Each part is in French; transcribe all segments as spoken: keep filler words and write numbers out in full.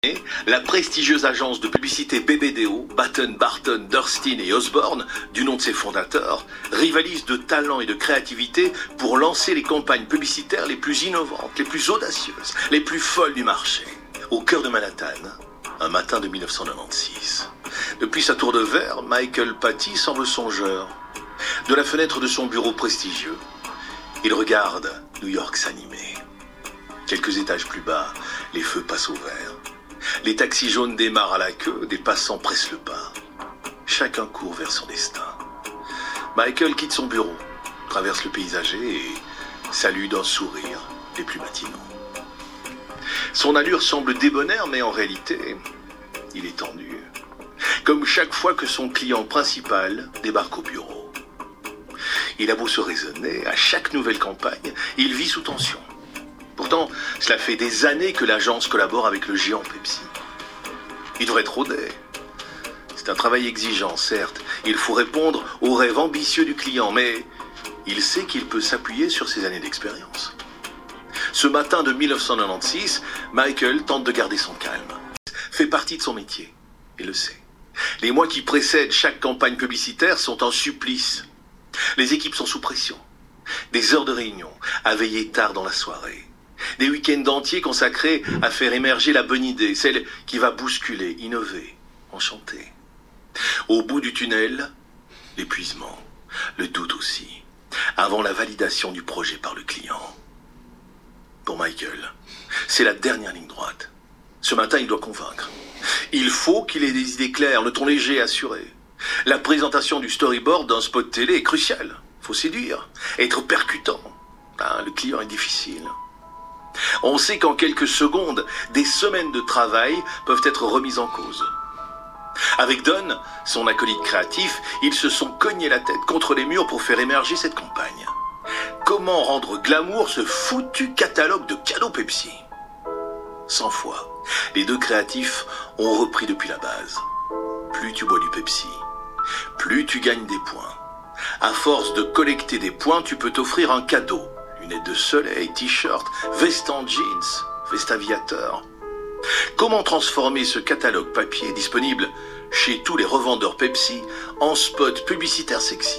La prestigieuse agence de publicité B B D O, Batten, Barton, Durstin et Osborne, du nom de ses fondateurs, rivalise de talent et de créativité pour lancer les campagnes publicitaires les plus innovantes, les plus audacieuses, les plus folles du marché. Au cœur de Manhattan, un matin de mille neuf cent quatre-vingt-seize. Depuis sa tour de verre, Michael Patty semble songeur. De la fenêtre de son bureau prestigieux, il regarde New York s'animer. Quelques étages plus bas, les feux passent au vert. Les taxis jaunes démarrent à la queue, des passants pressent le pas. Chacun court vers son destin. Michael quitte son bureau, traverse le paysager et salue d'un sourire les plus matinaux. Son allure semble débonnaire, mais en réalité, il est tendu. Comme chaque fois que son client principal débarque au bureau. Il a beau se raisonner, à chaque nouvelle campagne, il vit sous tension. Pourtant, cela fait des années que l'agence collabore avec le géant Pepsi. Il devrait être rodé. C'est un travail exigeant, certes. Il faut répondre aux rêves ambitieux du client, mais il sait qu'il peut s'appuyer sur ses années d'expérience. Ce matin de mille neuf cent quatre-vingt-seize, Michael tente de garder son calme. Fait partie de son métier, il le sait. Les mois qui précèdent chaque campagne publicitaire sont un supplice. Les équipes sont sous pression. Des heures de réunion, à veiller tard dans la soirée. Des week-ends entiers consacrés à faire émerger la bonne idée, celle qui va bousculer, innover, enchanter. Au bout du tunnel, l'épuisement, le doute aussi, avant la validation du projet par le client. Pour Michael, c'est la dernière ligne droite. Ce matin, il doit convaincre. Il faut qu'il ait des idées claires, le ton léger assuré. La présentation du storyboard d'un spot télé est cruciale. Faut séduire, être percutant. Ah, le client est difficile. On sait qu'en quelques secondes, des semaines de travail peuvent être remises en cause. Avec Don, son acolyte créatif, ils se sont cognés la tête contre les murs pour faire émerger cette campagne. Comment rendre glamour ce foutu catalogue de cadeaux Pepsi? Cent fois, les deux créatifs ont repris depuis la base. Plus tu bois du Pepsi, plus tu gagnes des points. À force de collecter des points, tu peux t'offrir un cadeau. Lunettes de soleil, t-shirt, veste en jeans, veste aviateur. Comment transformer ce catalogue papier disponible chez tous les revendeurs Pepsi en spot publicitaire sexy?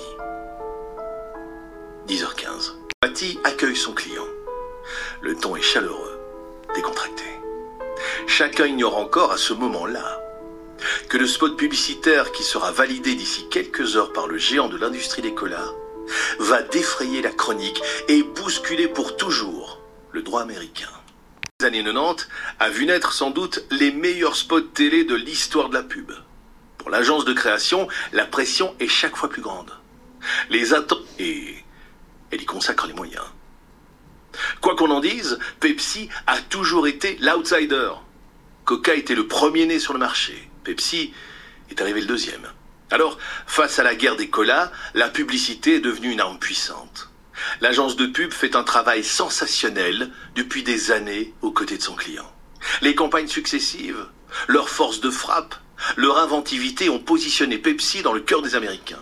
dix heures quinze. Patty accueille son client. Le ton est chaleureux, décontracté. Chacun ignore encore à ce moment-là que le spot publicitaire qui sera validé d'ici quelques heures par le géant de l'industrie des colas va défrayer la chronique et bousculer pour toujours le droit américain. Les années quatre-vingt-dix a vu naître sans doute les meilleurs spots télé de l'histoire de la pub. Pour l'agence de création, la pression est chaque fois plus grande. Les attentes et elle y consacre les moyens. Quoi qu'on en dise, Pepsi a toujours été l'outsider. Coca était le premier né sur le marché. Pepsi est arrivé le deuxième. Alors, face à la guerre des colas, la publicité est devenue une arme puissante. L'agence de pub fait un travail sensationnel depuis des années aux côtés de son client. Les campagnes successives, leur force de frappe, leur inventivité ont positionné Pepsi dans le cœur des Américains.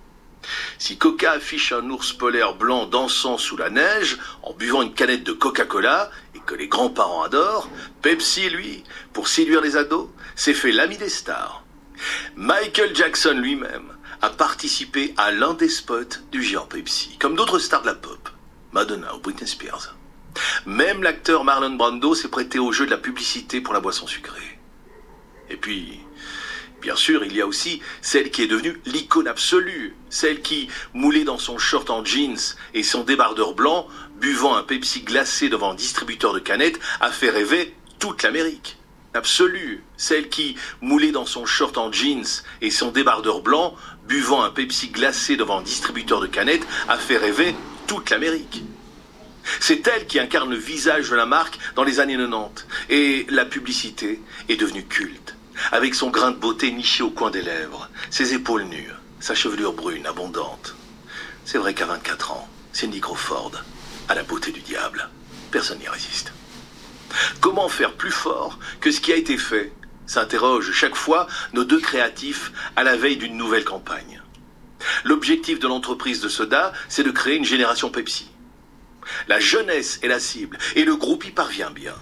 Si Coca affiche un ours polaire blanc dansant sous la neige, en buvant une canette de Coca-Cola, et que les grands-parents adorent, Pepsi, lui, pour séduire les ados, s'est fait l'ami des stars. Michael Jackson lui-même a participé à l'un des spots du géant Pepsi, comme d'autres stars de la pop, Madonna ou Britney Spears. Même l'acteur Marlon Brando s'est prêté au jeu de la publicité pour la boisson sucrée. Et puis, bien sûr, il y a aussi celle qui est devenue l'icône absolue, celle qui, moulée dans son short en jeans et son débardeur blanc, buvant un Pepsi glacé devant un distributeur de canettes, a fait rêver toute l'Amérique. Absolue, celle qui, moulée dans son short en jeans et son débardeur blanc, buvant un Pepsi glacé devant un distributeur de canettes, a fait rêver toute l'Amérique. C'est elle qui incarne le visage de la marque dans les années quatre-vingt-dix, et la publicité est devenue culte. Avec son grain de beauté niché au coin des lèvres, ses épaules nues, sa chevelure brune abondante. C'est vrai qu'à vingt-quatre ans, Cindy Crawford a la beauté du diable. Personne n'y résiste. Comment faire plus fort que ce qui a été fait, s'interrogent chaque fois nos deux créatifs à la veille d'une nouvelle campagne. L'objectif de l'entreprise de soda, c'est de créer une génération Pepsi. La jeunesse est la cible, et le groupe y parvient bien.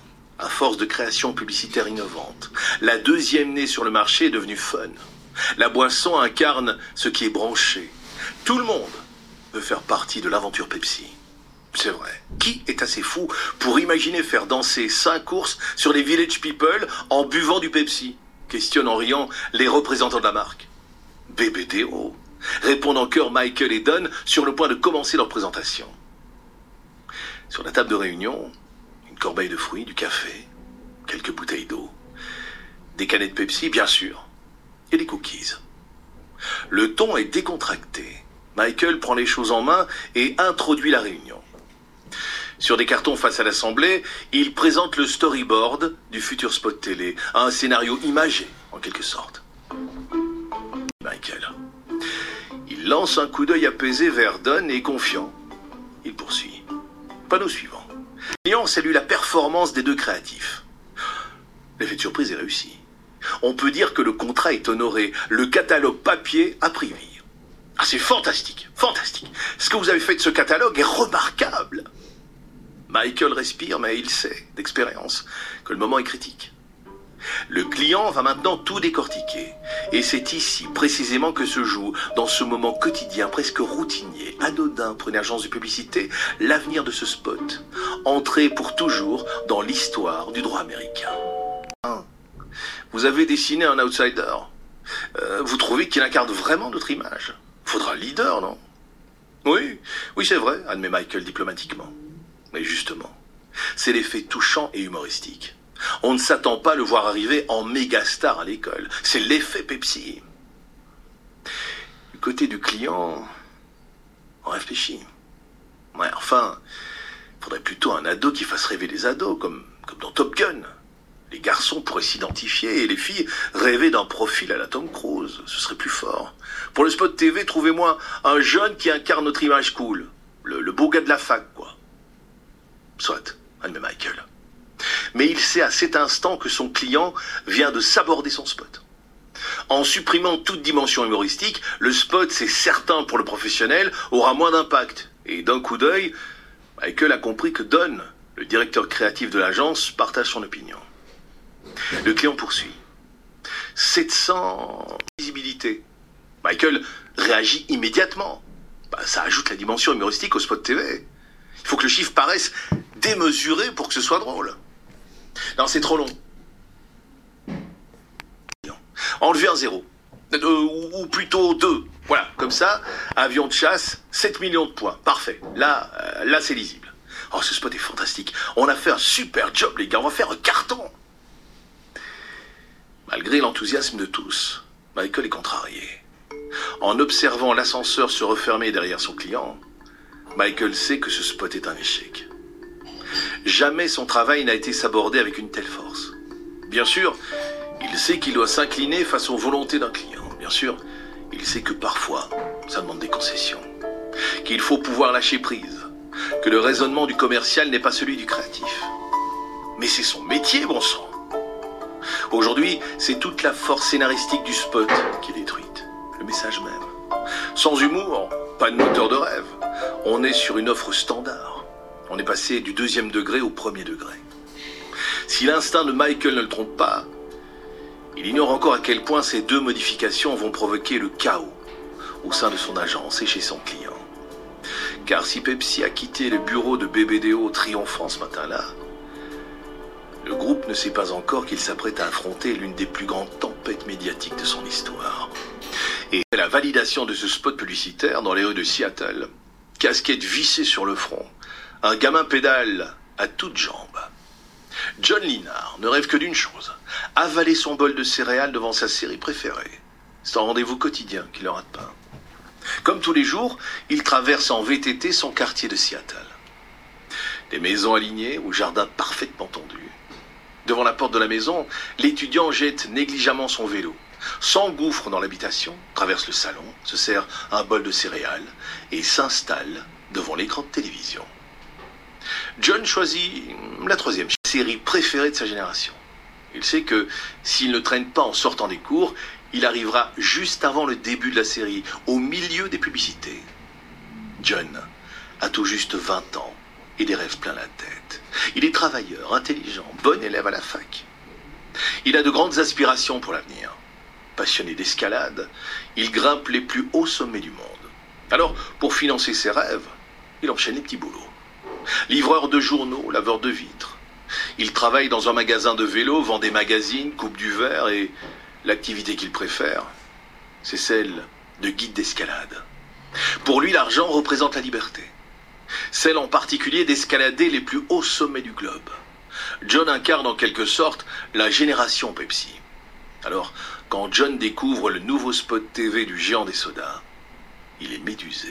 à force de créations publicitaires innovantes, la deuxième née sur le marché est devenue fun. La boisson incarne ce qui est branché. Tout le monde veut faire partie de l'aventure Pepsi. C'est vrai. Qui est assez fou pour imaginer faire danser cinq ours sur les Village People en buvant du Pepsi? Questionnent en riant les représentants de la marque. B B D O, répondent en chœur Michael et Don sur le point de commencer leur présentation. Sur la table de réunion, une corbeille de fruits, du café, quelques bouteilles d'eau, des canettes Pepsi, bien sûr, et des cookies. Le ton est décontracté. Michael prend les choses en main et introduit la réunion. Sur des cartons face à l'Assemblée, il présente le storyboard du futur spot télé, un scénario imagé, en quelque sorte. Michael. Il lance un coup d'œil apaisé vers Don et confiant. Il poursuit. Panneau suivant. Le client salue la performance des deux créatifs. L'effet de surprise est réussi. On peut dire que le contrat est honoré. Le catalogue papier a pris vie. Ah, c'est fantastique, fantastique. Ce que vous avez fait de ce catalogue est remarquable. Michael respire, mais il sait, d'expérience, que le moment est critique. Le client va maintenant tout décortiquer. Et c'est ici, précisément, que se joue, dans ce moment quotidien, presque routinier, anodin pour une agence de publicité, l'avenir de ce spot. Entrer pour toujours dans l'histoire du droit américain. Vous avez dessiné un outsider. Euh, vous trouvez qu'il incarne vraiment notre image? Faudra un leader, non? Oui, oui c'est vrai, admet Michael diplomatiquement. Mais justement, c'est l'effet touchant et humoristique. On ne s'attend pas à le voir arriver en méga star à l'école. C'est l'effet Pepsi. Du côté du client, on réfléchit. Ouais, enfin, il faudrait plutôt un ado qui fasse rêver les ados, comme, comme dans Top Gun. Les garçons pourraient s'identifier et les filles rêver d'un profil à la Tom Cruise. Ce serait plus fort. Pour le spot T V, trouvez-moi un jeune qui incarne notre image cool. Le, le beau gars de la fac, quoi. Soit, admet Michael. Mais il sait à cet instant que son client vient de s'aborder son spot. En supprimant toute dimension humoristique, le spot, c'est certain pour le professionnel, aura moins d'impact. Et d'un coup d'œil, Michael a compris que Don, le directeur créatif de l'agence, partage son opinion. Le client poursuit. sept cents visibilité. Michael réagit immédiatement. Bah, ça ajoute la dimension humoristique au spot T V. Il faut que le chiffre paraisse démesuré pour que ce soit drôle. Non, c'est trop long. Enlever un zéro. Euh, ou, ou plutôt deux. Voilà, comme ça, avion de chasse, sept millions de points. Parfait. Là, euh, là c'est lisible. Oh, ce spot est fantastique. On a fait un super job, les gars. On va faire un carton. Malgré l'enthousiasme de tous, Michael est contrarié. En observant l'ascenseur se refermer derrière son client, Michael sait que ce spot est un échec. Jamais son travail n'a été sabordé avec une telle force. Bien sûr, il sait qu'il doit s'incliner face aux volontés d'un client. Bien sûr, il sait que parfois, ça demande des concessions. Qu'il faut pouvoir lâcher prise. Que le raisonnement du commercial n'est pas celui du créatif. Mais c'est son métier, bon sang. Aujourd'hui, c'est toute la force scénaristique du spot qui est détruite. Le message même. Sans humour, pas de moteur de rêve. On est sur une offre standard. On est passé du deuxième degré au premier degré. Si l'instinct de Michael ne le trompe pas, il ignore encore à quel point ces deux modifications vont provoquer le chaos au sein de son agence et chez son client. Car si Pepsi a quitté le bureau de B B D O triomphant ce matin-là, le groupe ne sait pas encore qu'il s'apprête à affronter l'une des plus grandes tempêtes médiatiques de son histoire. Et la validation de ce spot publicitaire dans les rues de Seattle, casquette vissée sur le front, un gamin pédale à toutes jambes. John Linard ne rêve que d'une chose, avaler son bol de céréales devant sa série préférée. C'est un rendez-vous quotidien qui ne rate pas. Comme tous les jours, il traverse en V T T son quartier de Seattle. Des maisons alignées au jardin parfaitement tendu. Devant la porte de la maison, l'étudiant jette négligemment son vélo, s'engouffre dans l'habitation, traverse le salon, se sert un bol de céréales et s'installe devant l'écran de télévision. John choisit la troisième série préférée de sa génération. Il sait que s'il ne traîne pas en sortant des cours, il arrivera juste avant le début de la série, au milieu des publicités. John a tout juste vingt ans et des rêves plein la tête. Il est travailleur, intelligent, bon élève à la fac. Il a de grandes aspirations pour l'avenir. Passionné d'escalade, il grimpe les plus hauts sommets du monde. Alors, pour financer ses rêves, il enchaîne les petits boulots. Livreur de journaux, laveur de vitres. Il travaille dans un magasin de vélo, vend des magazines, coupe du verre et l'activité qu'il préfère, c'est celle de guide d'escalade. Pour lui, l'argent représente la liberté. Celle en particulier d'escalader les plus hauts sommets du globe. John incarne en quelque sorte la génération Pepsi. Alors, quand John découvre le nouveau spot T V du géant des sodas, il est médusé.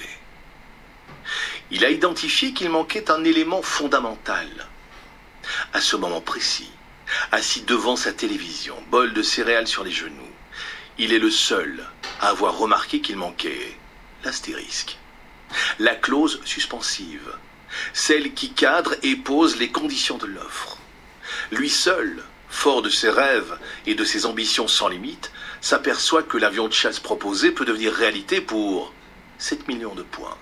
Il a identifié qu'il manquait un élément fondamental. À ce moment précis, assis devant sa télévision, bol de céréales sur les genoux, il est le seul à avoir remarqué qu'il manquait l'astérisque. La clause suspensive, celle qui cadre et pose les conditions de l'offre. Lui seul, fort de ses rêves et de ses ambitions sans limite, s'aperçoit que l'avion de chasse proposé peut devenir réalité pour sept millions de points.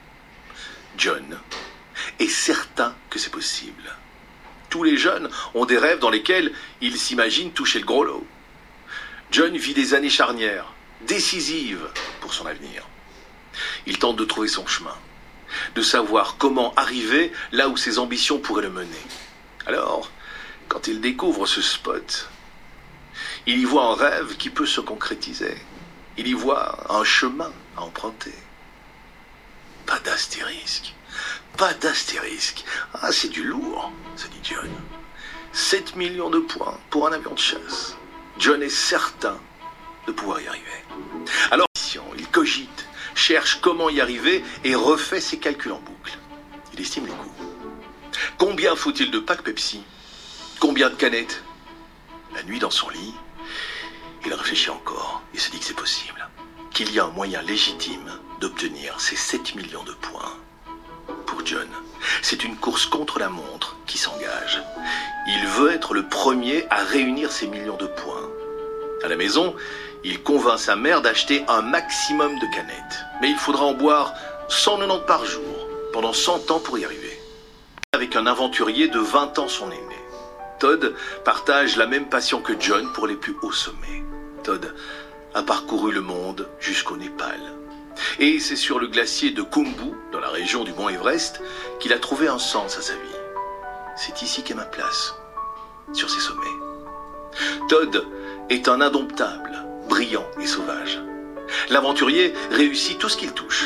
John est certain que c'est possible. Tous les jeunes ont des rêves dans lesquels ils s'imaginent toucher le gros lot. John vit des années charnières, décisives pour son avenir. Il tente de trouver son chemin, de savoir comment arriver là où ses ambitions pourraient le mener. Alors, quand il découvre ce spot, il y voit un rêve qui peut se concrétiser. Il y voit un chemin à emprunter. Pas d'astérisque. Pas d'astérisque. Ah, c'est du lourd, se dit John. sept millions de points pour un avion de chasse. John est certain de pouvoir y arriver. Alors, il cogite, cherche comment y arriver et refait ses calculs en boucle. Il estime les coûts. Combien faut-il de packs Pepsi? Combien de canettes? La nuit dans son lit, il réfléchit encore et se dit que c'est possible. Qu'il y a un moyen légitime d'obtenir ces sept millions de points. Pour John, c'est une course contre la montre qui s'engage. Il veut être le premier à réunir ces millions de points. À la maison, il convainc sa mère d'acheter un maximum de canettes. Mais il faudra en boire cent quatre-vingt-dix par jour, pendant cent ans pour y arriver. Avec un aventurier de vingt ans son aîné. Todd partage la même passion que John pour les plus hauts sommets. Todd a parcouru le monde jusqu'au Népal. Et c'est sur le glacier de Khumbu, dans la région du mont Everest, qu'il a trouvé un sens à sa vie. C'est ici qu'est ma place, sur ces sommets. Todd est un indomptable, brillant et sauvage. L'aventurier réussit tout ce qu'il touche.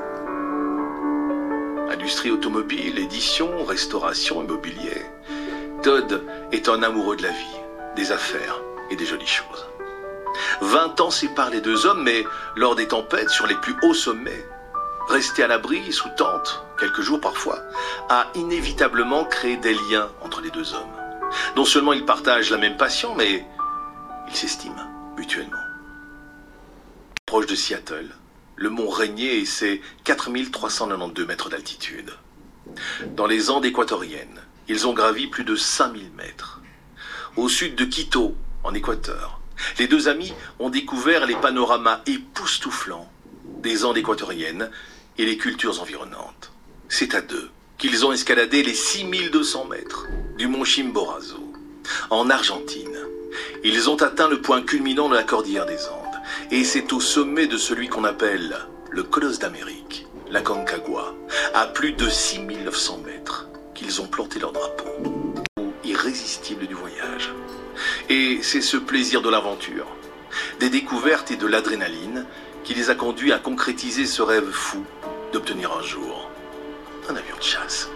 Industrie automobile, édition, restauration, immobilier. Todd est un amoureux de la vie, des affaires et des jolies choses. Vingt ans séparent les deux hommes, mais lors des tempêtes sur les plus hauts sommets, rester à l'abri, sous tente, quelques jours parfois, a inévitablement créé des liens entre les deux hommes. Non seulement ils partagent la même passion, mais ils s'estiment mutuellement. Proche de Seattle, le mont Rainier et ses quatre mille trois cent quatre-vingt-douze mètres d'altitude. Dans les Andes équatoriennes, ils ont gravi plus de cinq mille mètres. Au sud de Quito, en Équateur, les deux amis ont découvert les panoramas époustouflants des Andes équatoriennes et les cultures environnantes. C'est à deux qu'ils ont escaladé les six mille deux cents mètres du mont Chimborazo. En Argentine, ils ont atteint le point culminant de la cordillère des Andes. Et c'est au sommet de celui qu'on appelle le Colosse d'Amérique, la Concagua, à plus de six mille neuf cents mètres, qu'ils ont planté leur drapeau. Irrésistible du voyage. Et c'est ce plaisir de l'aventure, des découvertes et de l'adrénaline qui les a conduits à concrétiser ce rêve fou d'obtenir un jour un avion de chasse.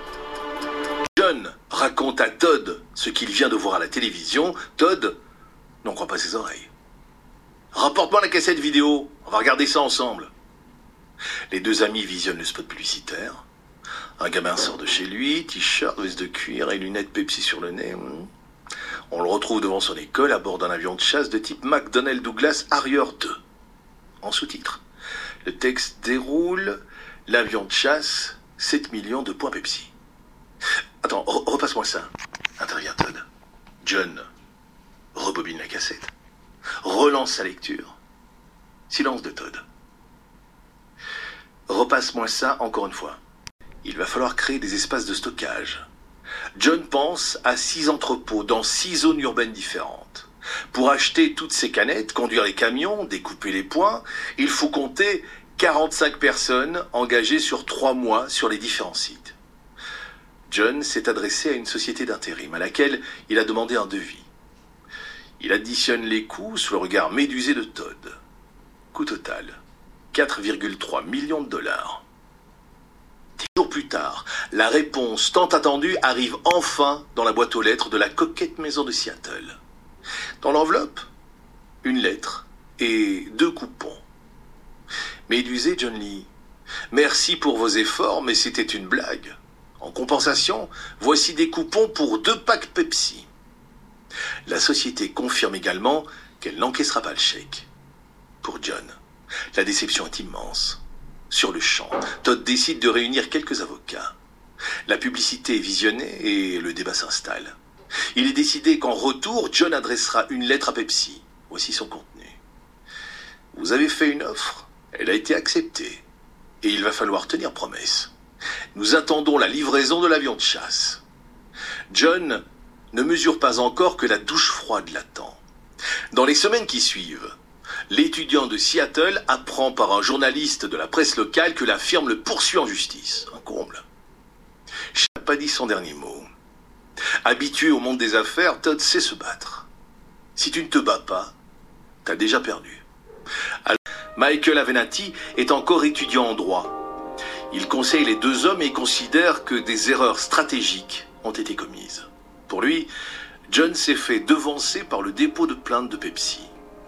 John raconte à Todd ce qu'il vient de voir à la télévision. Todd n'en croit pas ses oreilles. Rapporte-moi la cassette vidéo, on va regarder ça ensemble. Les deux amis visionnent le spot publicitaire. Un gamin sort de chez lui, t-shirt, veste de cuir et lunettes Pepsi sur le nez. On le retrouve devant son école à bord d'un avion de chasse de type McDonnell Douglas Harrier deux. En sous-titre, le texte déroule « L'avion de chasse, sept millions de points Pepsi ». Attends, re repasse-moi ça, intervient Todd. John rebobine la cassette, relance sa lecture. Silence de Todd. Repasse-moi ça encore une fois. Il va falloir créer des espaces de stockage. John pense à six entrepôts dans six zones urbaines différentes. Pour acheter toutes ces canettes, conduire les camions, découper les points, il faut compter quarante-cinq personnes engagées sur trois mois sur les différents sites. John s'est adressé à une société d'intérim à laquelle il a demandé un devis. Il additionne les coûts sous le regard médusé de Todd. Coût total, quatre virgule trois millions de dollars. Dix jours plus tard, la réponse tant attendue arrive enfin dans la boîte aux lettres de la coquette maison de Seattle. Dans l'enveloppe, une lettre et deux coupons. Médusé John Lee, merci pour vos efforts, mais c'était une blague. En compensation, voici des coupons pour deux packs Pepsi. La société confirme également qu'elle n'encaissera pas le chèque. Pour John, la déception est immense. Sur le champ, Todd décide de réunir quelques avocats. La publicité est visionnée et le débat s'installe. Il est décidé qu'en retour, John adressera une lettre à Pepsi. Voici son contenu. Vous avez fait une offre, elle a été acceptée. Et il va falloir tenir promesse. Nous attendons la livraison de l'avion de chasse. John ne mesure pas encore que la douche froide l'attend. Dans les semaines qui suivent, l'étudiant de Seattle apprend par un journaliste de la presse locale que la firme le poursuit en justice. Un comble. Je n'ai pas dit son dernier mot. Habitué au monde des affaires, Todd sait se battre. Si tu ne te bats pas, t'as déjà perdu. Alors, Michael Avenatti est encore étudiant en droit. Il conseille les deux hommes et considère que des erreurs stratégiques ont été commises. Pour lui, John s'est fait devancer par le dépôt de plainte de Pepsi.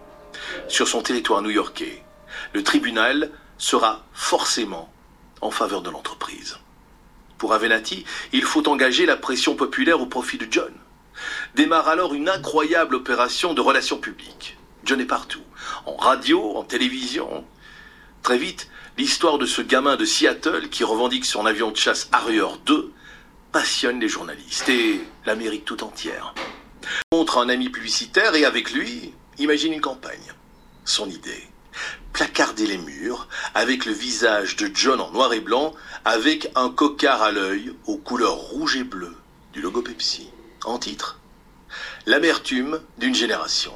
Sur son territoire new-yorkais, le tribunal sera forcément en faveur de l'entreprise. Pour Avenatti, il faut engager la pression populaire au profit de John. Démarre alors une incroyable opération de relations publiques. John est partout, en radio, en télévision. Très vite, l'histoire de ce gamin de Seattle qui revendique son avion de chasse Harrier deux passionne les journalistes et l'Amérique tout entière. Il rencontre un ami publicitaire et avec lui, imagine une campagne. Son idée, placarder les murs avec le visage de John en noir et blanc avec un cocard à l'œil aux couleurs rouge et bleu du logo Pepsi. En titre, l'amertume d'une génération.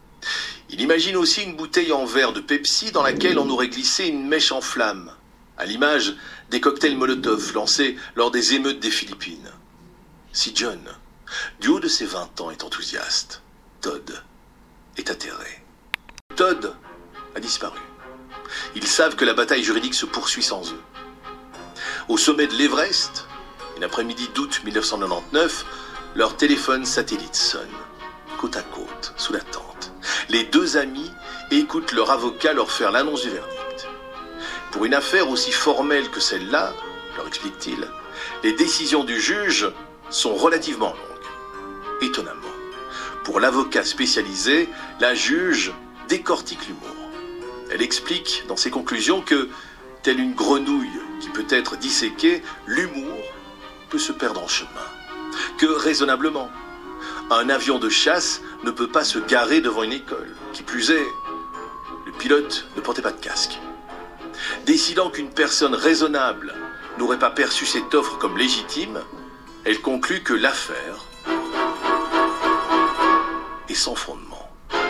Il imagine aussi une bouteille en verre de Pepsi dans laquelle on aurait glissé une mèche en flammes, à l'image des cocktails Molotov lancés lors des émeutes des Philippines. Si John, du haut de ses vingt ans, est enthousiaste, Todd est atterré. Todd a disparu. Ils savent que la bataille juridique se poursuit sans eux. Au sommet de l'Everest, une après-midi d'août mille neuf cent quatre-vingt-dix-neuf, leur téléphone satellite sonne, côte à côte, sous la tente. Les deux amis écoutent leur avocat leur faire l'annonce du verdict. Pour une affaire aussi formelle que celle-là, leur explique-t-il, les décisions du juge sont relativement longues. Étonnamment, pour l'avocat spécialisé, la juge décortique l'humour. Elle explique dans ses conclusions que, telle une grenouille qui peut être disséquée, l'humour peut se perdre en chemin. Que, raisonnablement, un avion de chasse ne peut pas se garer devant une école. Qui plus est, le pilote ne portait pas de casque. Décidant qu'une personne raisonnable n'aurait pas perçu cette offre comme légitime, elle conclut que l'affaire est sans fondement.